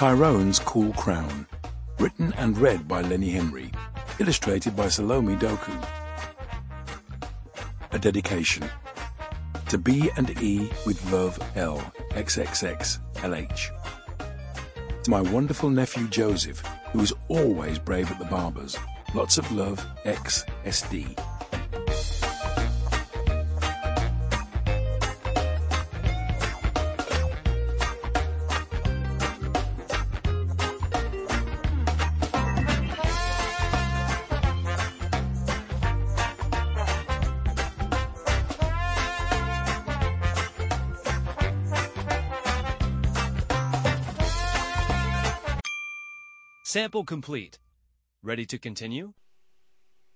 Tyrone's Cool Crown. Written and read by Lenny Henry. Illustrated by Salome Doku. A dedication. To B and E with love, L, XXX, LH. To my wonderful nephew Joseph, who is always brave at the barbers. Lots of love, X, SD. Sample complete. Ready to continue?